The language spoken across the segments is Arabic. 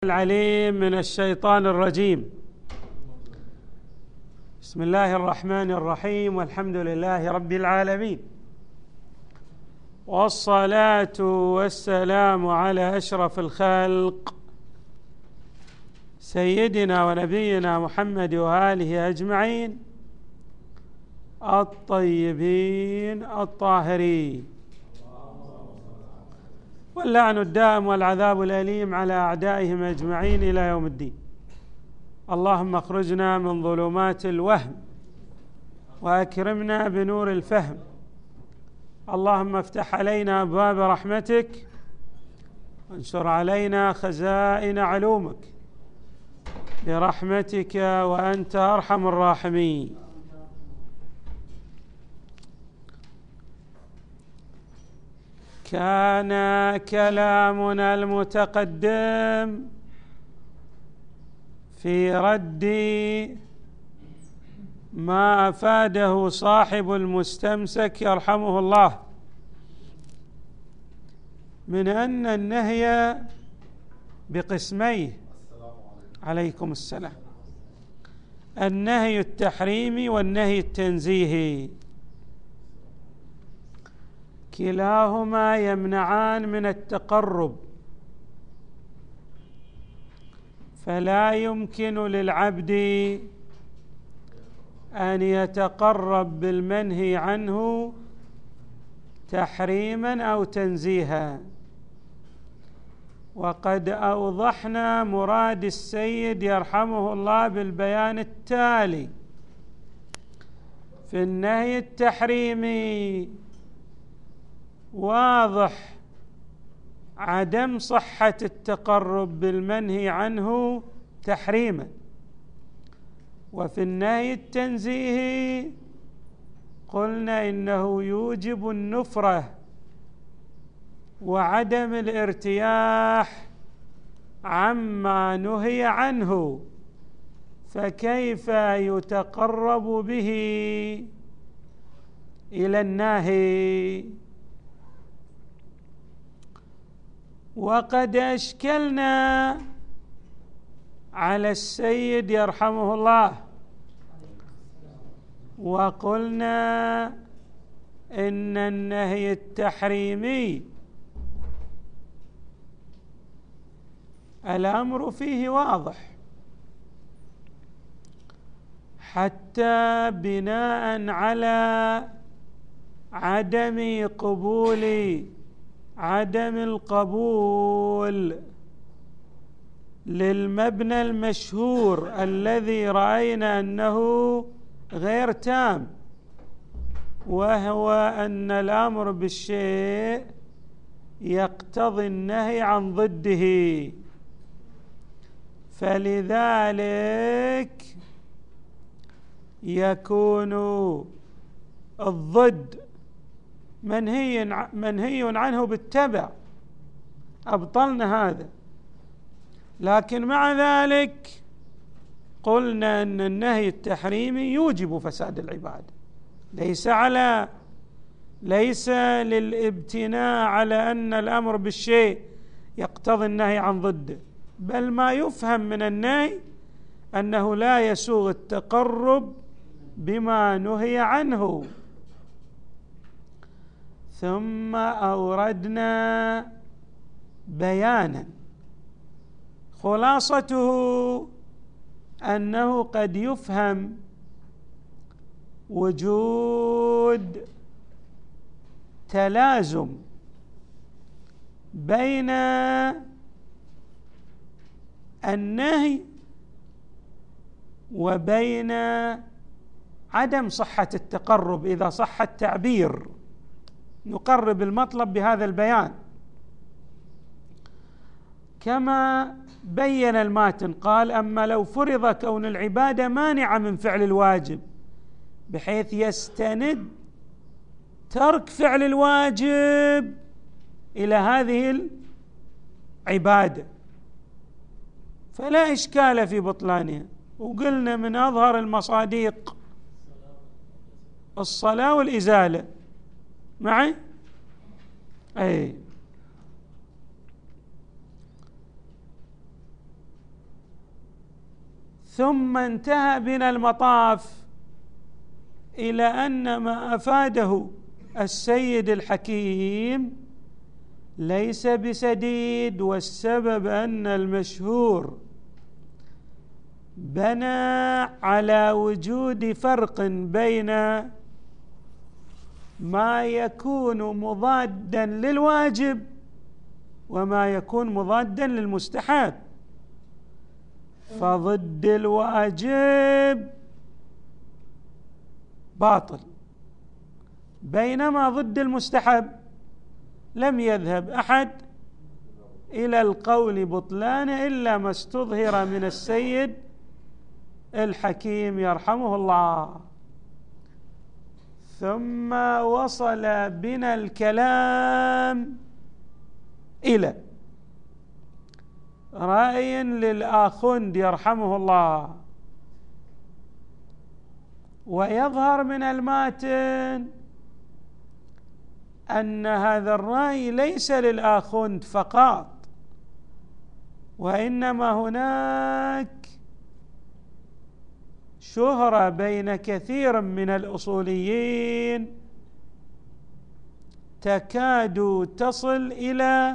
العليم من الشيطان الرجيم. بسم الله الرحمن الرحيم، والحمد لله رب العالمين، والصلاة والسلام على أشرف الخلق سيدنا ونبينا محمد وآله أجمعين الطيبين الطاهرين، واللعن الدائم والعذاب الأليم على أعدائهم أجمعين إلى يوم الدين. اللهم اخرجنا من ظلمات الوهم وأكرمنا بنور الفهم. اللهم افتح علينا أبواب رحمتك وانشر علينا خزائن علومك برحمتك وأنت أرحم الراحمين. كان كلامنا المتقدم في رد ما أفاده صاحب المستمسك يرحمه الله من أن النهي بقسميه. عليكم السلام. النهي التحريمي والنهي التنزيهي كلاهما يمنعان من التقرب، فلا يمكن للعبد أن يتقرب بالمنهي عنه تحريما أو تنزيها. وقد أوضحنا مراد السيد يرحمه الله بالبيان التالي: في النهي التحريمي واضح عدم صحة التقرب بالمنهي عنه تحريما، وفي النهي التنزيهي قلنا إنه يوجب النفرة وعدم الارتياح عما نهي عنه، فكيف يتقرب به إلى الناهي؟ وقد أشكلنا على السيد يرحمه الله وقلنا إن النهي التحريمي الأمر فيه واضح، حتى بناء على عدم القبول للمبنى المشهور الذي رأينا أنه غير تام، وهو أن الأمر بالشيء يقتضي النهي عن ضده، فلذلك يكون الضد منهي عنه بالتبع، أبطلنا هذا. لكن مع ذلك قلنا أن النهي التحريمي يوجب فساد العبادة، ليس للابتناء على أن الأمر بالشيء يقتضي النهي عن ضده، بل ما يفهم من النهي أنه لا يسوغ التقرب بما نهي عنه. ثم أوردنا بيانا خلاصته أنه قد يفهم وجود تلازم بين النهي وبين عدم صحة التقرب، إذا صح التعبير نقرب المطلب بهذا البيان. كما بين الماتن قال: أما لو فرض كون العبادة مانعة من فعل الواجب بحيث يستند ترك فعل الواجب إلى هذه العبادة فلا إشكال في بطلانها. وقلنا من أظهر المصادق الصلاة والإزالة معي. ثم انتهى بنا المطاف إلى أن ما أفاده السيد الحكيم ليس بسديد، والسبب أن المشهور بنى على وجود فرق بين ما يكون مضادا للواجب وما يكون مضادا للمستحب، فضد الواجب باطل، بينما ضد المستحب لم يذهب أحد إلى القول بطلانه إلا ما استظهر من السيد الحكيم يرحمه الله. ثم وصل بنا الكلام إلى رأي للآخوند يرحمه الله، ويظهر من الماتن أن هذا الرأي ليس للآخوند فقط، وإنما هناك شهرة بين كثير من الأصوليين تكاد تصل إلى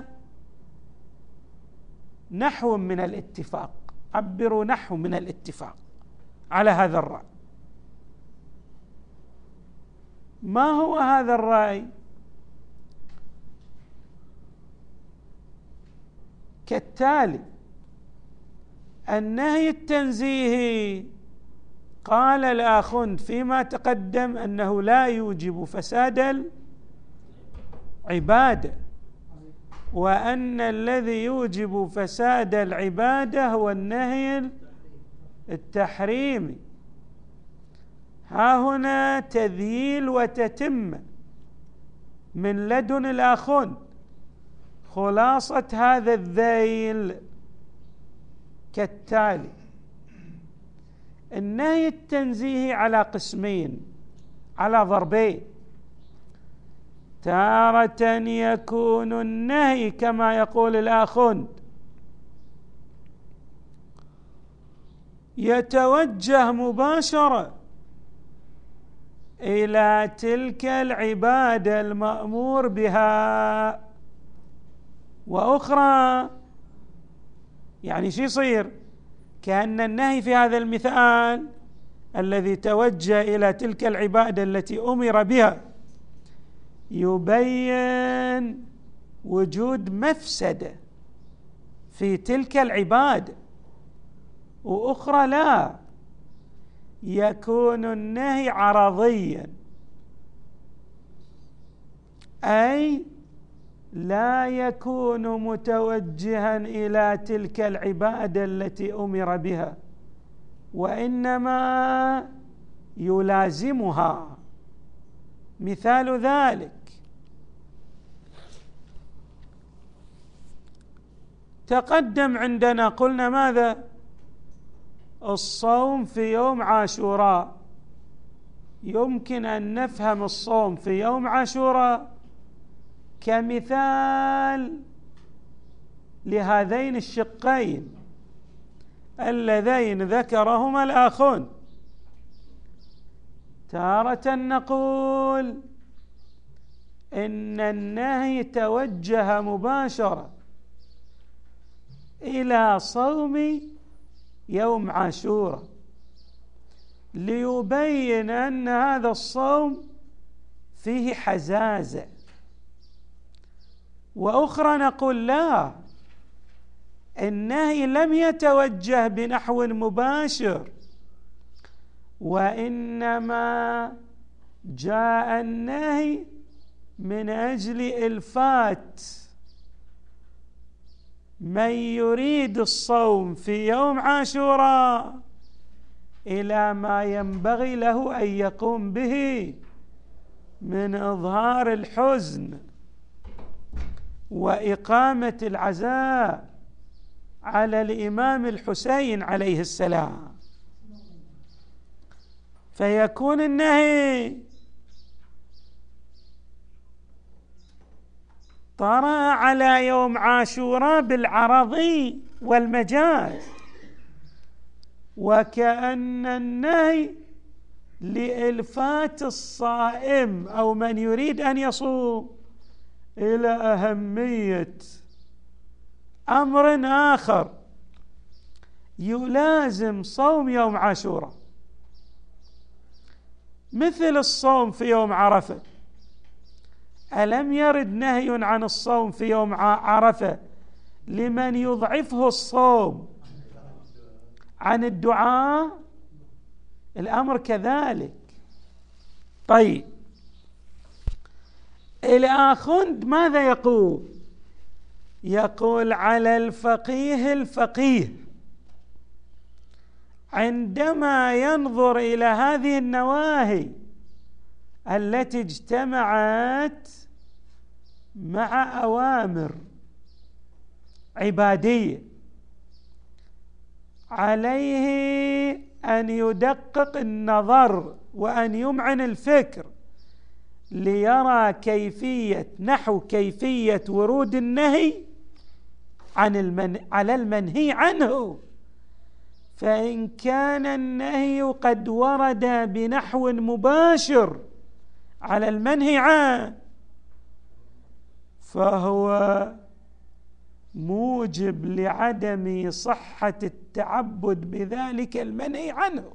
نحو من الاتفاق، عبروا نحو من الاتفاق على هذا الرأي. ما هو هذا الرأي؟ كالتالي: النهي التنزيهي قال الآخوند فيما تقدم أنه لا يوجب فساد العبادة، وأن الذي يوجب فساد العبادة هو النهي التحريمي. ها هنا تذييل وتتمة من لدن الآخوند. خلاصة هذا الذيل كالتالي: النهي التنزيهي على قسمين، على ضربين. تارة يكون النهي كما يقول الآخوند يتوجه مباشرة إلى تلك العبادة المأمور بها، وأخرى يعني شو يصير؟ كأن النهي في هذا المثال الذي توجه إلى تلك العبادة التي أمر بها يبين وجود مفسدة في تلك العبادة، وأخرى لا، يكون النهي عرضيا، أي لا يكون متوجها إلى تلك العبادة التي أمر بها، وإنما يلازمها. مثال ذلك: تقدم عندنا قلنا ماذا؟ الصوم في يوم عاشوراء. يمكن أن نفهم الصوم في يوم عاشوراء كمثال لهذين الشقين اللذين ذكرهما الآخوند. تارة نقول إن النهي توجه مباشرة إلى صوم يوم عاشوراء ليبين أن هذا الصوم فيه حزازة، وأخرى نقول لا، النهي لم يتوجه بنحو مباشر، وإنما جاء النهي من أجل إلفات من يريد الصوم في يوم عاشوراء إلى ما ينبغي له أن يقوم به من إظهار الحزن وإقامة العزاء على الإمام الحسين عليه السلام. فيكون النهي طرأ على يوم عاشوراء بالعرضي والمجاز، وكأن النهي لإلفات الصائم أو من يريد أن يصوم إلى أهمية أمر آخر يلازم صوم يوم عاشوراء، مثل الصوم في يوم عرفة. ألم يرد نهي عن الصوم في يوم عرفة لمن يضعفه الصوم عن الدعاء؟ الأمر كذلك. طيب، الآخوند ماذا يقول؟ يقول على الفقيه عندما ينظر إلى هذه النواهي التي اجتمعت مع أوامر عبادية، عليه أن يدقق النظر وأن يمعن الفكر ليرى كيفية ورود النهي على المنهي عنه. فإن كان النهي قد ورد بنحو مباشر على المنهي عنه فهو موجب لعدم صحة التعبد بذلك المنهي عنه.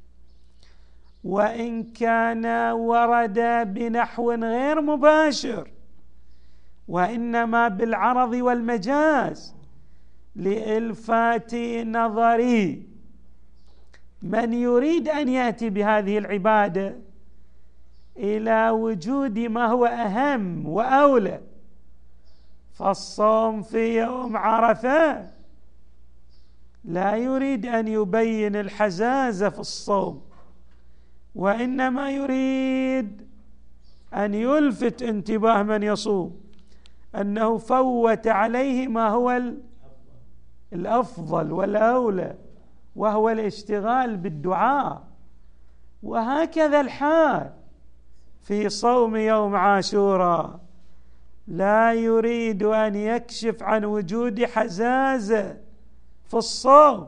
وإن كان ورد بنحو غير مباشر وإنما بالعرض والمجاز لإلفات نظر من يريد أن يأتي بهذه العبادة إلى وجود ما هو أهم وأولى، فالصوم في يوم عرفة لا يريد أن يبين الحزازة في الصوم، وإنما يريد أن يلفت انتباه من يصوم أنه فوت عليه ما هو الأفضل والأولى، وهو الاشتغال بالدعاء. وهكذا الحال في صوم يوم عاشوراء، لا يريد أن يكشف عن وجود حزازة في الصوم،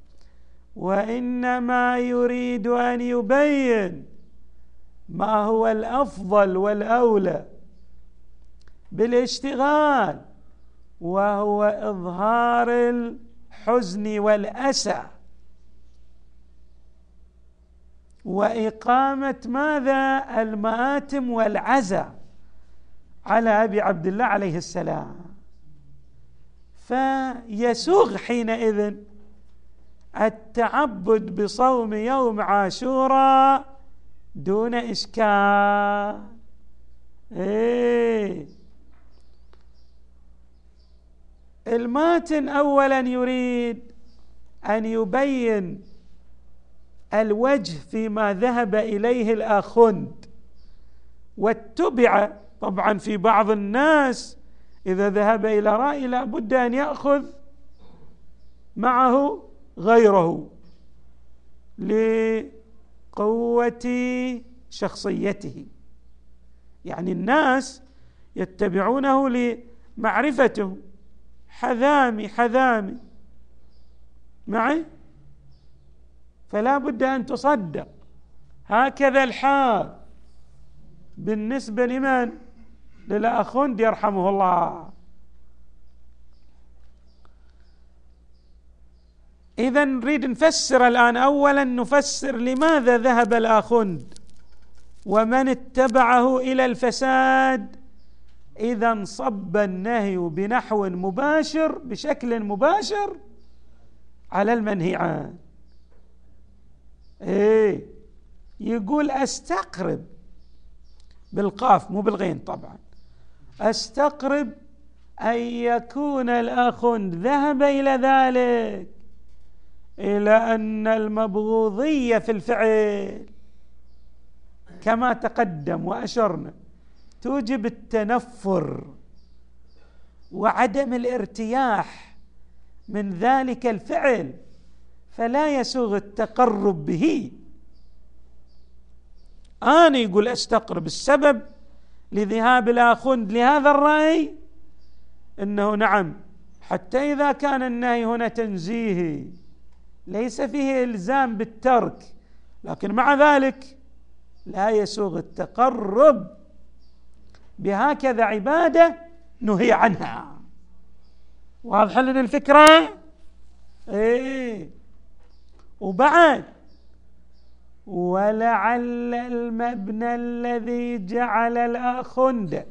وإنما يريد أن يبين ما هو الأفضل والأولى بالاشتغال، وهو إظهار الحزن والأسى وإقامة ماذا؟ المآتم والعزاء على أبي عبد الله عليه السلام. فيسوغ حينئذ التعبد بصوم يوم عاشوراء دون إشكال. الماتن أولا يريد أن يبين الوجه فيما ذهب إليه الآخوند، واتبع طبعا في بعض الناس إذا ذهب إلى رأي لا بد أن يأخذ معه غيره لقوة شخصيته، يعني الناس يتبعونه لمعرفته. حذامي معي، فلا بد أن تصدق. هكذا الحال بالنسبة لمن؟ للآخوند يرحمه الله. إذا نريد نفسر الآن. أولا نفسر لماذا ذهب الآخوند ومن اتبعه إلى الفساد إذا انصب النهي بنحو مباشر بشكل مباشر على المنهي عنه. يقول أستقرب بالقاف مو بالغين طبعا، أستقرب أن يكون الآخوند ذهب إلى ذلك، إلى أن المبغوضية في الفعل كما تقدم وأشرنا توجب التنفر وعدم الارتياح من ذلك الفعل، فلا يسوغ التقرب به. أنا يقول أستقرب. السبب لذهاب الآخوند لهذا الرأي أنه نعم، حتى إذا كان النهي هنا تنزيهي ليس فيه إلزام بالترك، لكن مع ذلك لا يسوغ التقرب بهكذا عبادة نهي عنها. واضح لنا الفكرة؟ إيه. وبعد ولعل المبنى الذي جعل الآخوند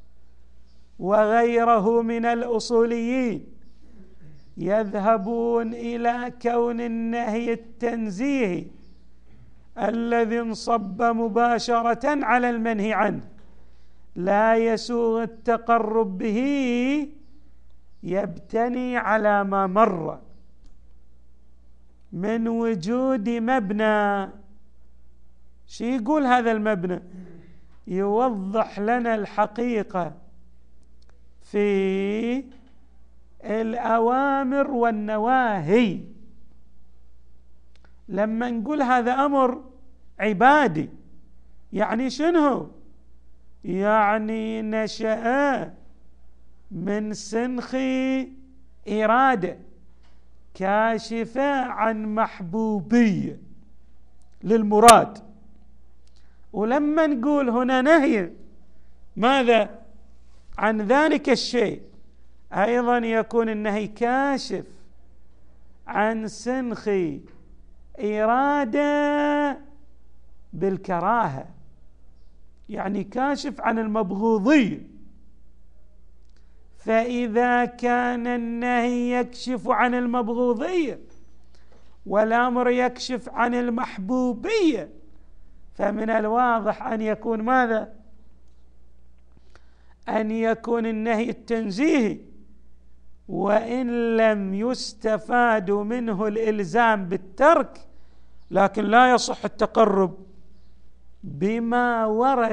وغيره من الأصوليين يذهبون إلى كون النهي التنزيهي الذي انصب مباشرة على المنهي عنه لا يسوغ التقرب به، يبتني على ما مر من وجود مبنى. شو يقول هذا المبنى؟ يوضح لنا الحقيقة في الأوامر والنواهي. لما نقول هذا أمر عبادي يعني شنو؟ يعني نشأ من سنخ إرادة كاشفة عن محبوبية للمراد. ولما نقول هنا نهي ماذا عن ذلك الشيء، أيضا يكون النهي كاشف عن سنخ إرادة بالكراهة، يعني كاشف عن المبغوضية. فإذا كان النهي يكشف عن المبغوضية والأمر يكشف عن المحبوبية، فمن الواضح أن يكون ماذا؟ أن يكون النهي التنزيهي، وإن لم يستفاد منه الإلزام بالترك، لكن لا يصح التقرب بما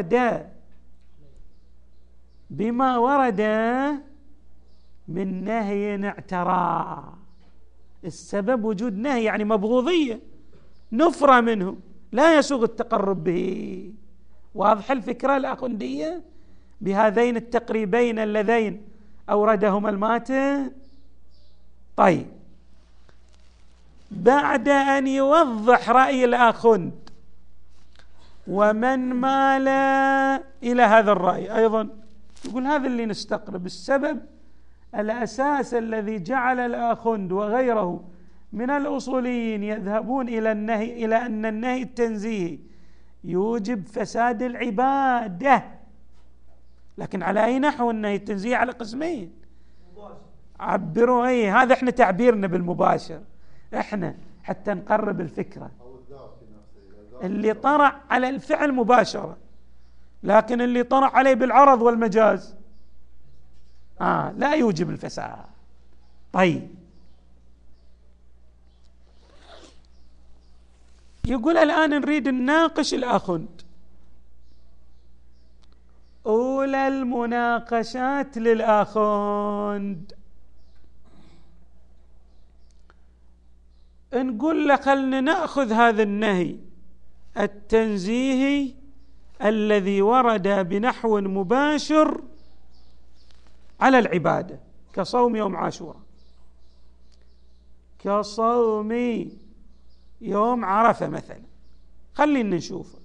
ورد من نهي اعتراء. السبب وجود نهي يعني مبغوضية نفرة منه، لا يسوغ التقرب به. واضح الفكرة الآخوندية بهذين التقريبين اللذين أوردهما الماتن؟ طيب، بعد أن يوضح رأي الآخوند ومن مال إلى هذا الرأي أيضا يقول هذا اللي نستقرب. السبب الأساس الذي جعل الآخوند وغيره من الأصوليين يذهبون إلى النهي، إلى أن النهي التنزيهي يوجب فساد العبادة. لكن على أي نحو النهي التنزيهي؟ على قسمين. عبروا أي، هذا احنا تعبيرنا بالمباشر احنا حتى نقرب الفكرة. اللي طرع على الفعل مباشرة، لكن اللي طرع عليه بالعرض والمجاز لا يوجب الفساد. طيب، يقول الآن نريد نناقش الآخوند. أولى المناقشات للآخوند نقول له خلنا نأخذ هذا النهي التنزيهي الذي ورد بنحو مباشر على العبادة كصوم يوم عاشوراء، كصوم يوم عرفة مثلا، خلينا نشوفه.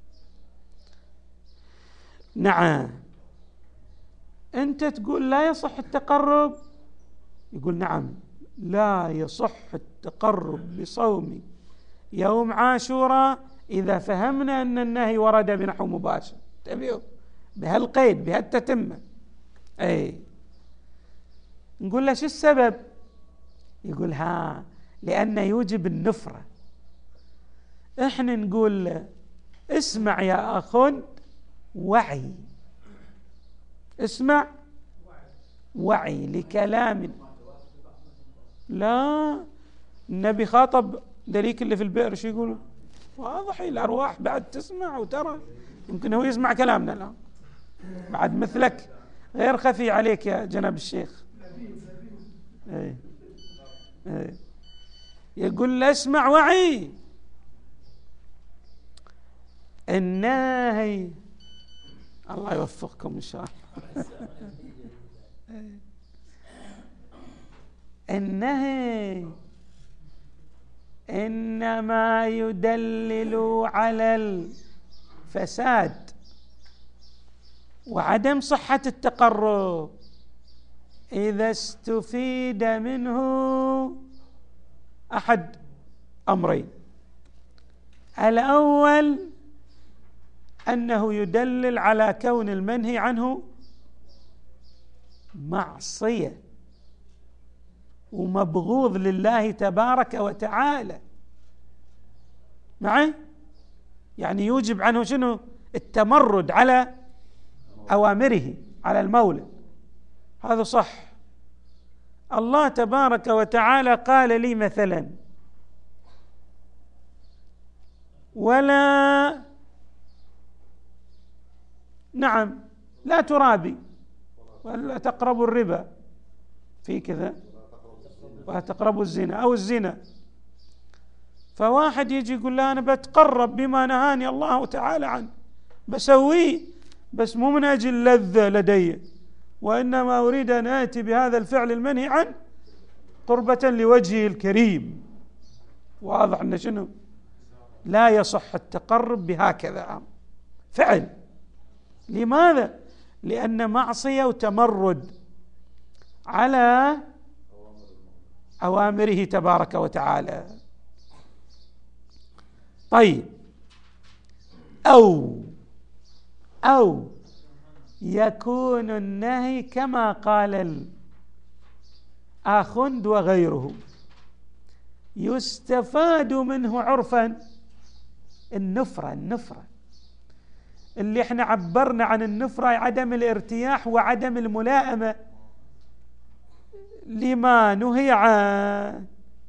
نعم، أنت تقول لا يصح التقرب، يقول نعم لا يصح التقرب بصوم يوم عاشوراء إذا فهمنا أن النهي ورد بنحو مباشر. تبيو بهالقيد بهالتتمة. أي نقول له شو السبب؟ يقول لأنه يوجب النفرة. إحنا نقول له اسمع يا أخوند، وعي، اسمع وعي لكلام. لا، النبي خاطب ذليك اللي في البئر، شو يقولوا؟ واضح الأرواح بعد تسمع وترى، يمكن هو يسمع كلامنا الآن بعد مثلك غير خفي عليك يا جناب الشيخ. يقول له اسمع وعي. النهي، الله يوفقكم إن شاء الله. النهي إنما يدلل على الفساد وعدم صحة التقرب إذا استفيد منه أحد أمرين: الأول أنه يدلل على كون المنهي عنه معصية ومبغوض لله تبارك وتعالى معه، يعني يوجب عنه شنو؟ التمرد على أوامره، على المولى. هذا صح. الله تبارك وتعالى قال لي مثلا: ولا لا ترابي ولا تقربوا الربا، في كذا، ولا تقربوا الزنا أو الزنا. فواحد يجي يقول لا أنا بتقرب بما نهاني الله تعالى عنه، بسويه، بس مو من أجل اللذة لدي، وإنما أريد أن آتي بهذا الفعل المنهي عنه قربة لوجهه الكريم. واضح أن شنو؟ لا يصح التقرب بهكذا فعل. لماذا؟ لأن معصية وتمرد على أوامره تبارك وتعالى. طيب، أو يكون النهي كما قال الآخند وغيره، يستفاد منه عرفا النفرة اللي احنا عبرنا عن النفرة: عدم الارتياح وعدم الملائمة لما نهي عنه.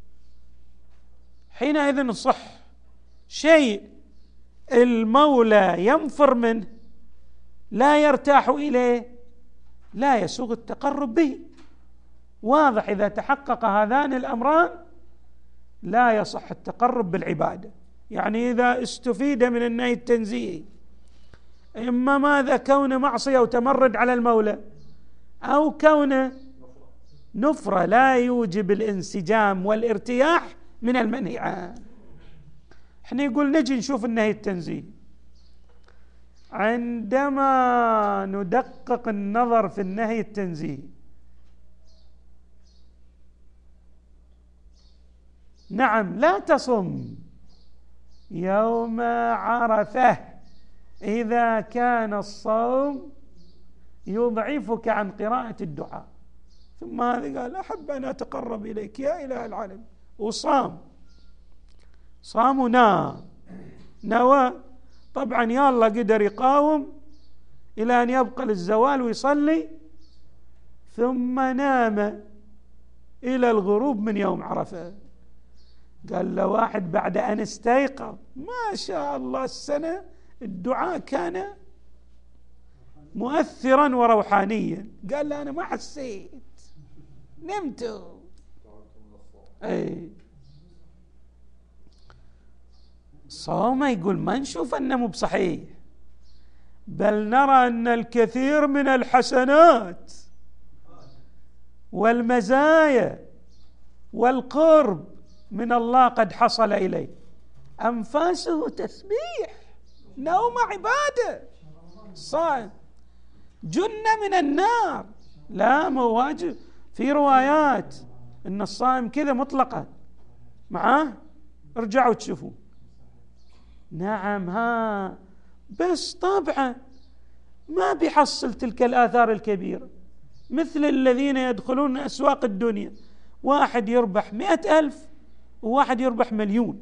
حينئذ صح شيء المولى ينفر منه، لا يرتاح إليه، لا يسوغ التقرب به. واضح، إذا تحقق هذان الأمران لا يصح التقرب بالعبادة. يعني إذا استفيد من النهي التنزيهي إما ماذا؟ كون معصية وتمرد على المولى، أو كون نفرة لا يوجب الانسجام والارتياح من المنهي عنه. احنا يقول نجي نشوف النهي التنزيهي، عندما ندقق النظر في النهي التنزيهي لا تصم يوم عرفة إذا كان الصوم يضعفك عن قراءة الدعاء. ثم هذا قال أحب أن أتقرب إليك يا إله العالم، وصام نوى، طبعا يا الله قدر يقاوم إلى أن يبقى للزوال ويصلي، ثم نام إلى الغروب من يوم عرفة. قال له واحد بعد أن استيقظ ما شاء الله السنة الدعاء كان مؤثرا وروحانيا، قال له أنا ما حسيت، نمت. صومه يقول ما نشوف أنه مو بصحيح، بل نرى أن الكثير من الحسنات والمزايا والقرب من الله قد حصل إليه. أنفاسه تسبيح، نوم عبادة، صائم، جنة من النار. لا، مواجب في روايات أن الصائم كذا مطلقة معاه، ارجعوا تشوفوا. بس طبعا ما بيحصل تلك الآثار الكبيرة، مثل الذين يدخلون أسواق الدنيا، واحد يربح 100,000 وواحد يربح 1,000,000،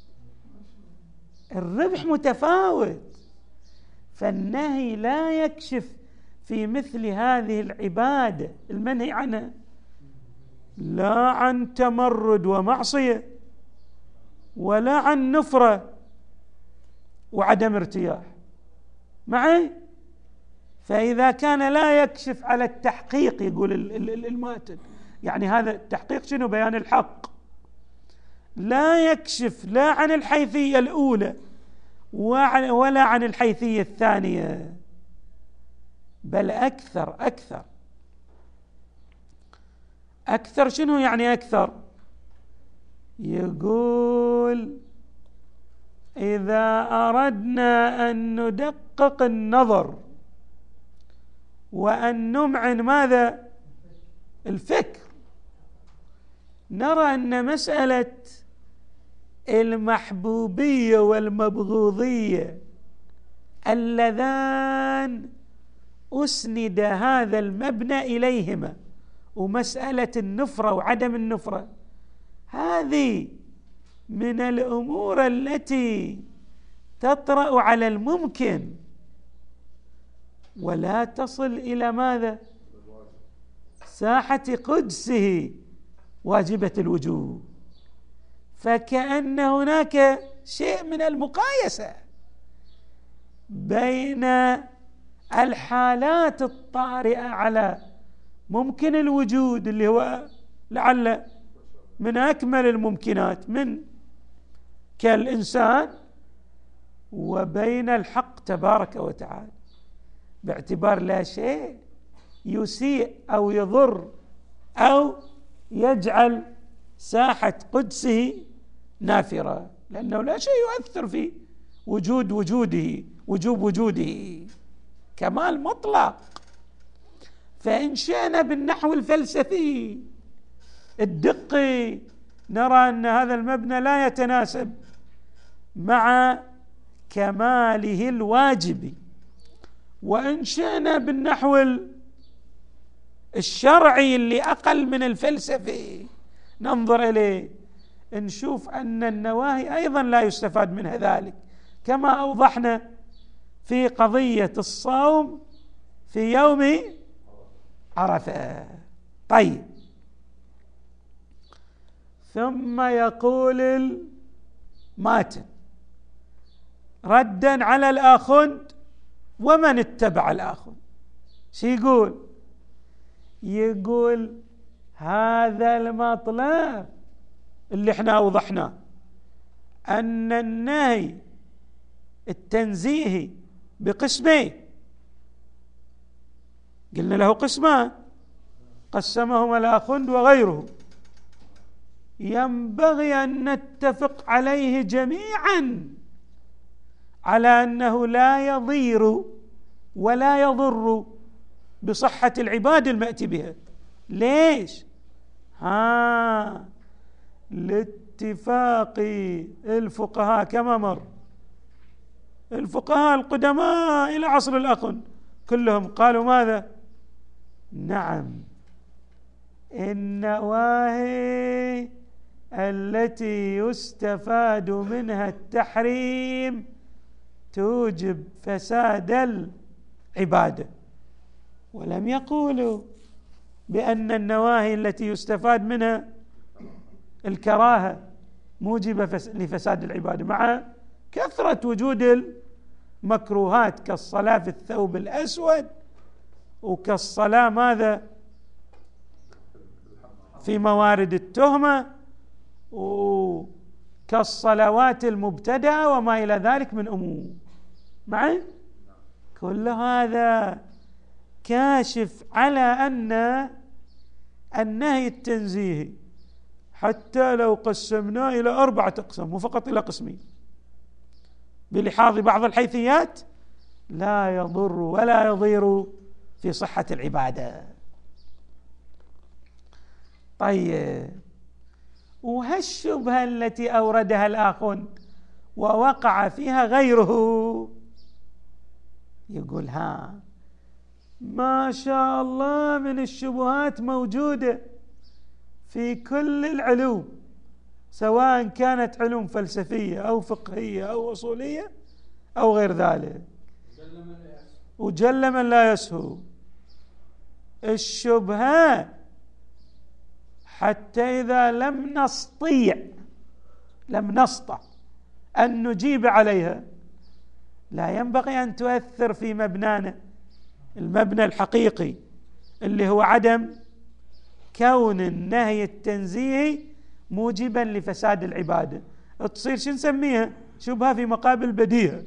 الربح متفاوت. فالنهي لا يكشف في مثل هذه العبادة المنهي عنها لا عن تمرد ومعصية ولا عن نفرة وعدم ارتياح معي. فإذا كان لا يكشف على التحقيق، يقول الماتن، يعني هذا التحقيق شنو؟ بيان الحق. لا يكشف لا عن الحيثية الأولى ولا عن الحيثية الثانية، بل أكثر. شنو يعني أكثر؟ يقول إذا أردنا أن ندقق النظر وأن نمعن ماذا؟ الفكر، نرى أن مسألة المحبوبية والمبغوضية اللذان أسند هذا المبنى إليهما، ومسألة النفرة وعدم النفرة، هذه من الأمور التي تطرأ على الممكن ولا تصل إلى ماذا؟ ساحة قدسه واجبة الوجود. فكأن هناك شيء من المقايسة بين الحالات الطارئة على ممكن الوجود اللي هو لعل من أكمل الممكنات من كالإنسان، وبين الحق تبارك وتعالى، باعتبار لا شيء يسيء أو يضر أو يجعل ساحة قدسه نافرة، لأنه لا شيء يؤثر في وجود وجوده، وجوب وجوده كمال مطلق. فإن شئنا بالنحو الفلسفي الدقي نرى أن هذا المبنى لا يتناسب مع كماله الواجب، وإن شئنا بالنحو الشرعي اللي أقل من الفلسفي ننظر إليه نشوف أن النواهي أيضا لا يستفاد منها ذلك، كما أوضحنا في قضية الصوم في يوم عرفة. طيب، ثم يقول الماتن ردا على الآخند ومن اتبع الآخند، شو يقول؟ يقول هذا المطلب اللي احنا أوضحناه، أن النهي التنزيهي بقسمين، قلنا له قسمان قسمهما الآخند وغيره، ينبغي أن نتفق عليه جميعا على أنه لا يضير ولا يضر بصحة العبادة المأتي بها. ليش؟ لاتفاق الفقهاء كما مر، الفقهاء القدماء إلى عصر الأخن كلهم قالوا ماذا؟ نعم، النواهي التي يستفاد منها التحريم توجب فساد العبادة، ولم يقولوا بأن النواهي التي يستفاد منها الكراهة موجبة لفساد العبادة، مع كثرة وجود المكروهات كالصلاة في الثوب الأسود، وكالصلاة ماذا في موارد التهمة، وكالصلوات المبتدأة وما إلى ذلك من أمور. معي كل هذا كاشف على أن النهي التنزيهي حتى لو قسمناه إلى 4 أقسام وفقط إلى قسمين بلحاظ بعض الحيثيات لا يضر ولا يضير في صحة العبادة. طيب، وهالشبهة التي أوردها الآخون ووقع فيها غيره، يقول ما شاء الله من الشبهات موجودة في كل العلوم، سواء كانت علوم فلسفية أو فقهية أو أصولية أو غير ذلك، وجل من لا يسهو. الشبهة حتى إذا لم نستطع أن نجيب عليها لا ينبغي أن تؤثر في مبنانا، المبنى الحقيقي اللي هو عدم كون النهي التنزيهي موجبا لفساد العبادة. تصير شو نسميها؟ شبهة في مقابل بديهة.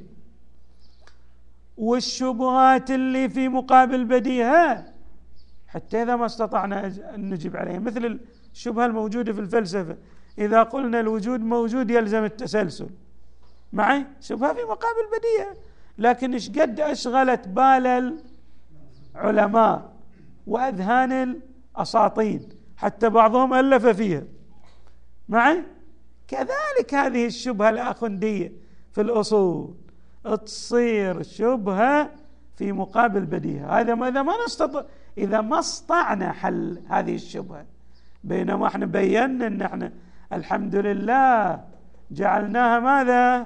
والشبهات اللي في مقابل بديهة حتى إذا ما استطعنا أن نجيب عليها، مثل الشبهة الموجودة في الفلسفة إذا قلنا الوجود موجود يلزم التسلسل معي، شوفها في مقابل بديهة، لكن إيش قد أشغلت بال العلماء وأذهان الأساطين حتى بعضهم ألف فيها معي. كذلك هذه الشبهة الآخندية في الأصول تصير شبهة في مقابل بديهة. هذا إذا ما نستطيع، إذا ما استطعنا حل هذه الشبهة، بينما احنا بينا ان احنا الحمد لله جعلناها ماذا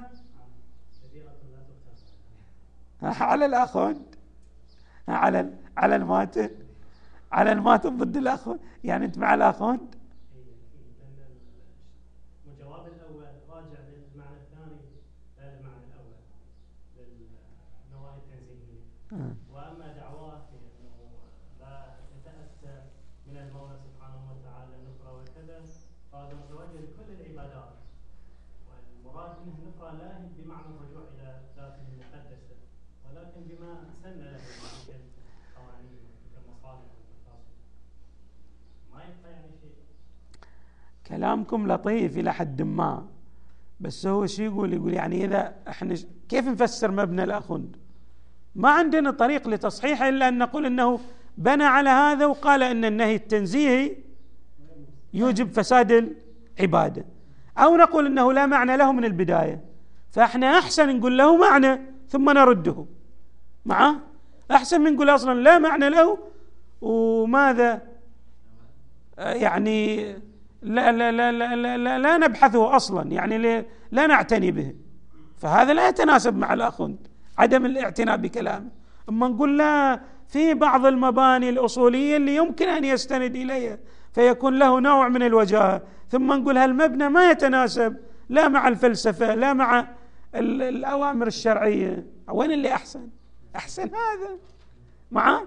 على الأخوند، على الماتن، على الماتن ضد الأخوند. يعني أنت مع الأخوند؟ الجواب الأول راجع للمعنى الثاني لا للمعنى الأول، للنواهي التنزيهية. وأما دعواه بأنه لا يتأتى من المولى سبحانه وتعالى النفرة وكذا، فهذا متوجه لكل العبادات، والمراد منه النفرة لا بمعنى الرجوع إلى ذاته المقدسة، ولكن بما سن له تلك القوانين وتلك المصالح والمقاصد. ما يبقى يعني شيء. كلامكم لطيف إلى حد ما، بس هو شيء يقول يعني إذا احنا كيف نفسر مبنى الأخوند؟ ما عندنا طريق لتصحيحه إلا أن نقول أنه بنى على هذا وقال أن النهي التنزيهي يوجب فساد العبادة، أو نقول أنه لا معنى له من البداية، فإحنا أحسن نقول له معنى ثم نرده معه، أحسن من نقول أصلا لا معنى له وماذا يعني لا نبحثه أصلا، يعني لا نعتني به، فهذا لا يتناسب مع الأخوند عدم الاعتناء بكلامه. أما نقول لا، في بعض المباني الأصولية اللي يمكن أن يستند إليها فيكون له نوع من الوجاهة، ثم نقول هالمبنى ما يتناسب لا مع الفلسفة لا مع الأوامر الشرعية، وين اللي أحسن؟ أحسن هذا معه.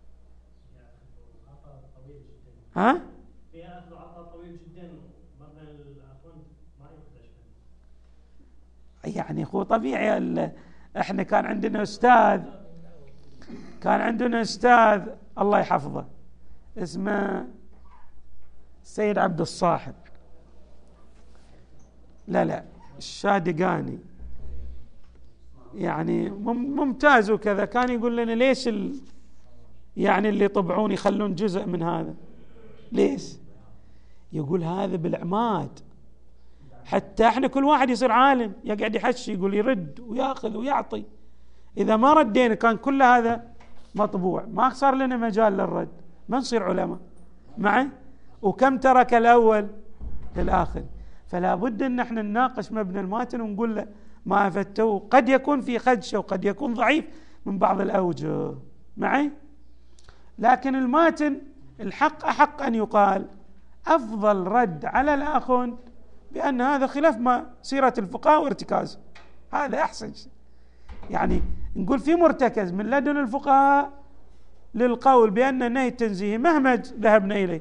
ها؟ فيها أخذ عطاء طويل جدا، مبنى الأخوند ما يخدش. يعني هو طبيعي. احنا كان عندنا أستاذ الله يحفظه اسمه السيد عبد الصاحب، لا الشادقاني، يعني ممتاز وكذا، كان يقول لنا ليش يعني اللي يطبعون يخلون جزء من هذا، ليش؟ يقول هذا بالعماد، حتى احنا كل واحد يصير عالم يقعد يحشي يقول يرد وياخذ ويعطي، إذا ما ردينا كان كل هذا مطبوع ما صار لنا مجال للرد، ما نصير علماء معي. وكم ترك الأول للآخر، فلا بد أن احنا نناقش مبنى الماتن ونقول له ما أفدته، قد يكون في خدشة وقد يكون ضعيف من بعض الأوجه معي. لكن الماتن الحق أحق أن يقال أفضل رد على الآخوند بأن هذا خلاف ما سيرة الفقهاء وارتكاز، هذا أحسن شيء، يعني نقول في مرتكز من لدن الفقهاء للقول بأن النهي التنزيهي مهما ذهبنا إليه.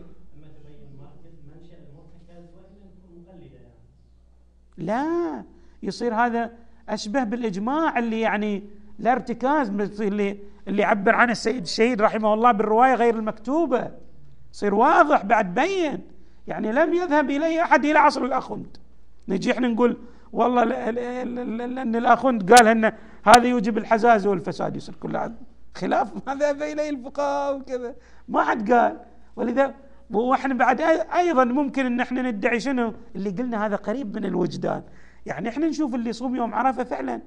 لا، يصير هذا أشبه بالإجماع اللي يعني لا ارتكاز، اللي عبر عنه السيد الشهيد رحمه الله بالرواية غير المكتوبة، يصير واضح بعد بين، يعني لم يذهب إليه أحد إلى عصر الأخوند نجي احنا نقول والله لأن الأخوند قال أن هذا يوجب الحزازة والفساد، يصير كل خلاف ما ذهب إليه الفقهاء وكذا، ما حد قال. ولذا واحنا بعد أيضا ممكن أن احنا ندعي شنو اللي قلنا هذا قريب من الوجدان، يعني احنا نشوف اللي يصوم يوم عرفة فعلا،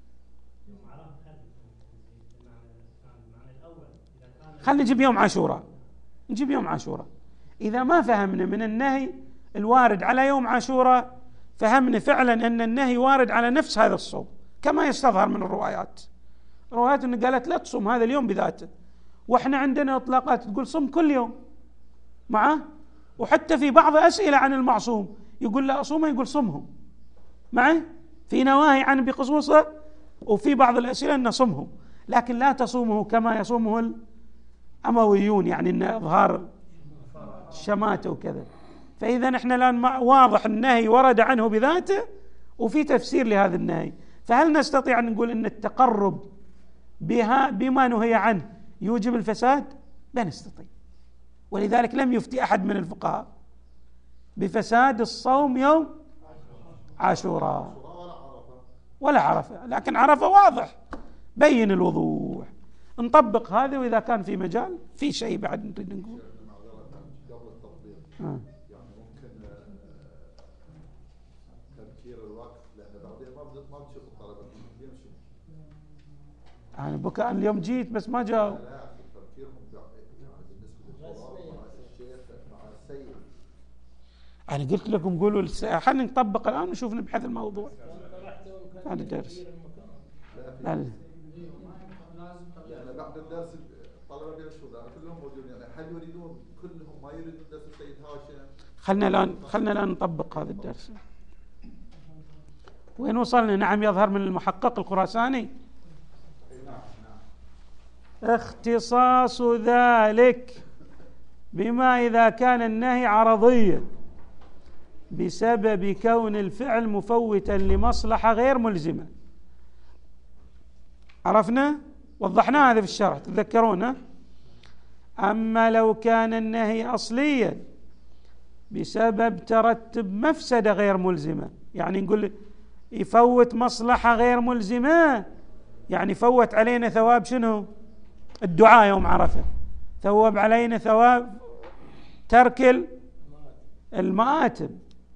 خلينا نجيب يوم عاشوراء، إذا ما فهمنا من النهي الوارد على يوم عاشوراء فهمنا فعلا أن النهي وارد على نفس هذا الصوم كما يستظهر من الروايات أن قالت لا تصوم هذا اليوم بذاته، وإحنا عندنا إطلاقات تقول صم كل يوم معه، وحتى في بعض أسئلة عن المعصوم يقول لا أصومه، يقول صمهم معه، في نواهي عن بخصوصه، وفي بعض الأسئلة أن صمهم، لكن لا تصومه كما يصومه الأمويون، يعني أن إظهار الشماتة وكذا. فإذا نحن الآن واضح النهي ورد عنه بذاته وفي تفسير لهذا النهي، فهل نستطيع أن نقول أن التقرب بما نهي عنه يوجب الفساد؟ لا نستطيع، ولذلك لم يفتي أحد من الفقهاء بفساد الصوم يوم عاشوراء ولا عرفة، لكن عرفة واضح بين الوضوح. نطبق هذا، وإذا كان في مجال في شيء بعد نريد نقول قبل التطبيق يعني ممكن تبكير الوقت، لأن بعدين ما بتشوف الطلبة يمشي. يعني بكاء اليوم جيت بس ما جاء. لا تفكيرهم يعني بالنسبة للطلاب مع الشيخ مع السيد. أنا قلت لكم قولوا خلينا نطبق الآن ونشوف نبحث الموضوع. هذا درس. لأن بعد الدرس الطلبة بيمشوا كلهم موجودين، يعني هل يريدون كلهم ما يريدون درس السيد هاشم؟ خلنا الآن نطبق هذا الدرس. وين وصلنا؟ نعم، يظهر من المحقق الخراساني اختصاص ذلك بما إذا كان النهي عرضيا بسبب كون الفعل مفوتا لمصلحة غير ملزمة. عرفنا؟ وضحنا هذا في الشرح، تذكرونه؟ أما لو كان النهي أصليا بسبب ترتب مفسدة غير ملزمة، يعني نقول يفوت مصلحة غير ملزمة، يعني فوت علينا ثواب شنو؟ الدعاء يوم عرفة، ثوب علينا ثواب ترك المآتم.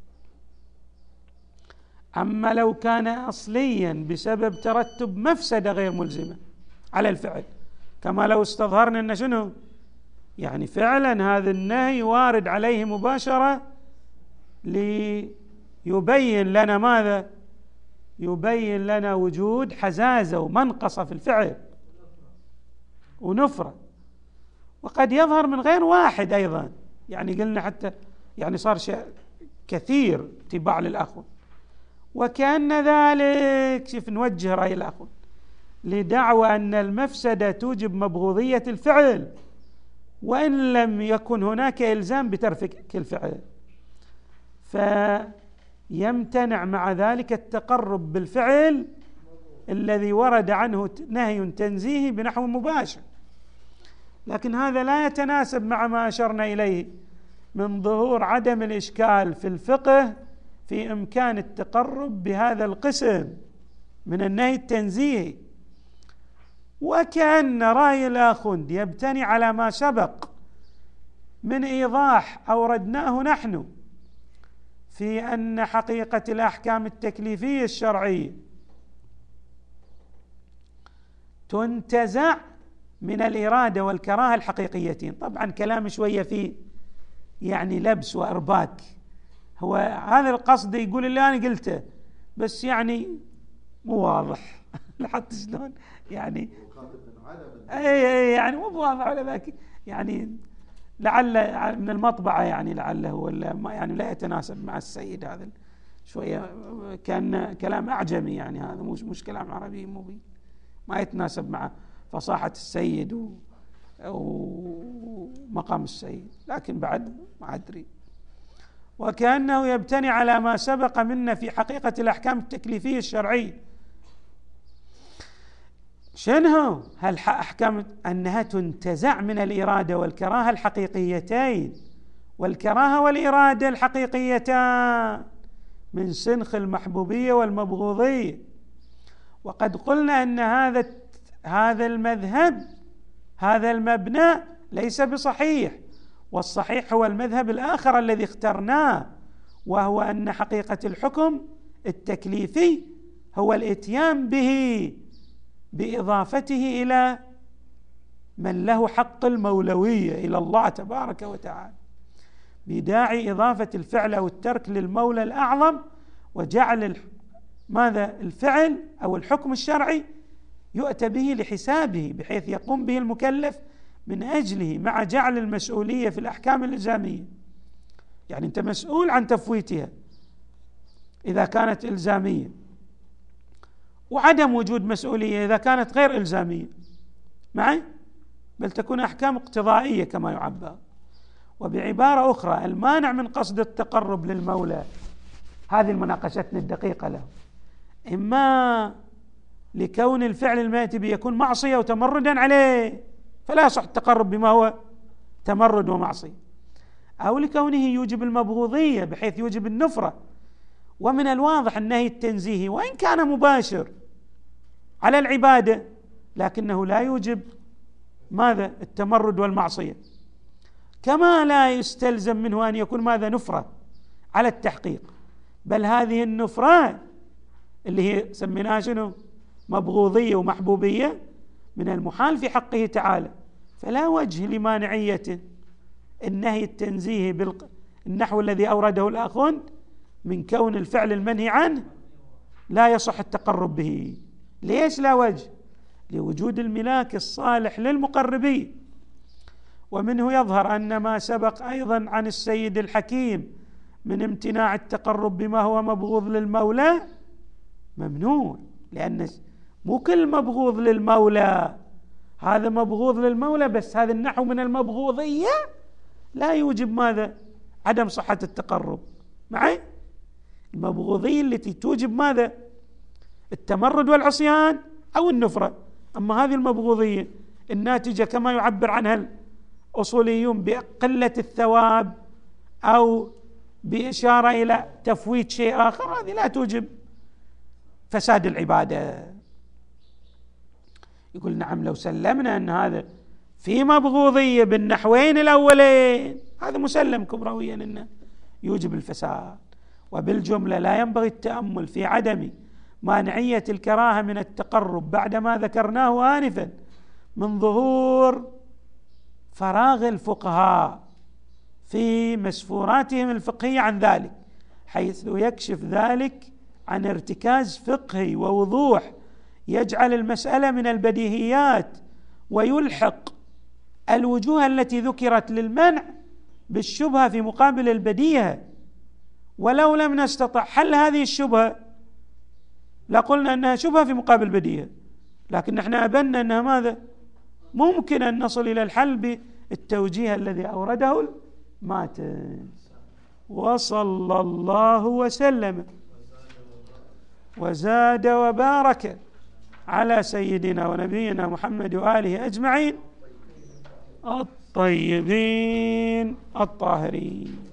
أما لو كان أصليا بسبب ترتب مفسدة غير ملزمة على الفعل، كما لو استظهرنا أن شنو؟ يعني فعلا هذا النهي وارد عليه مباشرة ليبين لنا ماذا؟ يبين لنا وجود حزازة ومنقصة في الفعل ونفرة، وقد يظهر من غير واحد أيضا، يعني قلنا حتى يعني صار شيء كثير اتباع للأخوة، وكأن ذلك شوف نوجه رأي الأخوة لدعوى أن المفسدة توجب مبغوضية الفعل وإن لم يكن هناك إلزام بترك الفعل، فيمتنع مع ذلك التقرب بالفعل الذي ورد عنه نهي تنزيهي بنحو مباشر. لكن هذا لا يتناسب مع ما أشرنا إليه من ظهور عدم الإشكال في الفقه في إمكان التقرب بهذا القسم من النهي التنزيهي، وكأن رأي الآخوند يبتني على ما سبق من إيضاح أوردناه نحن في أن حقيقة الأحكام التكليفية الشرعية تنتزع من الإرادة والكراهة الحقيقيتين. طبعا كلام شوية فيه يعني لبس وإرباك، هو هذا القصد يقول اللي أنا قلته بس يعني مو واضح لحتى شلون يعني أي يعني مو واضح ولا ذاك، يعني لعل من المطبعة يعني لعله ولا ما يعني لا يتناسب مع السيد. هذا شوية كان كلام أعجمي، يعني هذا مش كلام عربي مبين، ما يتناسب مع فصاحة السيد ومقام السيد، لكن بعد ما أدري. وكأنه يبتني على ما سبق منا في حقيقة الأحكام التكليفية الشرعية. شنو هالأحكام؟ أنها تنتزع من الإرادة والكراهة الحقيقيتين، والكراهة والإرادة الحقيقيتان من سنخ المحبوبية والمبغوضية. وقد قلنا أن هذا المذهب هذا المبنى ليس بصحيح، والصحيح هو المذهب الآخر الذي اخترناه، وهو أن حقيقة الحكم التكليفي هو الإتيان به بإضافته إلى من له حق المولوية إلى الله تبارك وتعالى، بداعي إضافة الفعل أو الترك للمولى الأعظم، وجعل ماذا الفعل أو الحكم الشرعي يؤتى به لحسابه بحيث يقوم به المكلف من أجله، مع جعل المسؤولية في الأحكام الإلزامية. يعني أنت مسؤول عن تفويتها إذا كانت إلزامية، وعدم وجود مسؤولية إذا كانت غير إلزامية معي، بل تكون أحكام اقتضائية كما يعبر. وبعبارة أخرى المانع من قصد التقرب للمولى، هذه مناقشتنا الدقيقة له، إما لكون الفعل الماتي به يكون معصية وتمردا عليه فلا يصح التقرب بما هو تمرد ومعصية، أو لكونه يوجب المبغوضية بحيث يوجب النفرة. ومن الواضح النهي التنزيهي وإن كان مباشر على العبادة لكنه لا يوجب ماذا؟ التمرد والمعصية، كما لا يستلزم منه أن يكون ماذا؟ نفرة على التحقيق، بل هذه النفرة اللي هي سميناها شنو؟ مبغوضية ومحبوبية، من المحال في حقه تعالى، فلا وجه لمانعيته النهي التنزيهي بالنحو الذي أورده الآخون من كون الفعل المنهي عنه لا يصح التقرب به. ليش لا وجه؟ لوجود الملاك الصالح للمقربين. ومنه يظهر أن ما سبق أيضا عن السيد الحكيم من امتناع التقرب بما هو مبغوض للمولى ممنوع، لأن مو كل مبغوض للمولى هذا مبغوض للمولى، بس هذا النحو من المبغوضية لا يوجب ماذا؟ عدم صحة التقرب معي. المبغوضية التي توجب ماذا؟ التمرد والعصيان أو النفرة. أما هذه المبغوضية الناتجة كما يعبر عنها الأصوليون بقلة الثواب أو بإشارة إلى تفويت شيء آخر، هذه لا توجب فساد العبادة. يقول نعم لو سلمنا أن هذا في مبغوضية بالنحوين الأولين هذا مسلم كبرويا أنه يوجب الفساد. وبالجملة لا ينبغي التأمل في عدم مانعية الكراهة من التقرب بعد ما ذكرناه آنفا من ظهور فراغ الفقهاء في مسفوراتهم الفقهية عن ذلك، حيث يكشف ذلك عن ارتكاز فقهي ووضوح يجعل المسألة من البديهيات ويلحق الوجوه التي ذكرت للمنع بالشبهة في مقابل البديهة. ولو لم نستطع حل هذه الشبهة لقلنا أنها شبهة في مقابل بديهة، لكن نحن أبنى أنها ماذا؟ ممكن أن نصل إلى الحل بالتوجيه الذي أورده الماتن. وصلى الله وسلم وزاد وبارك على سيدنا ونبينا محمد وآله أجمعين الطيبين الطاهرين.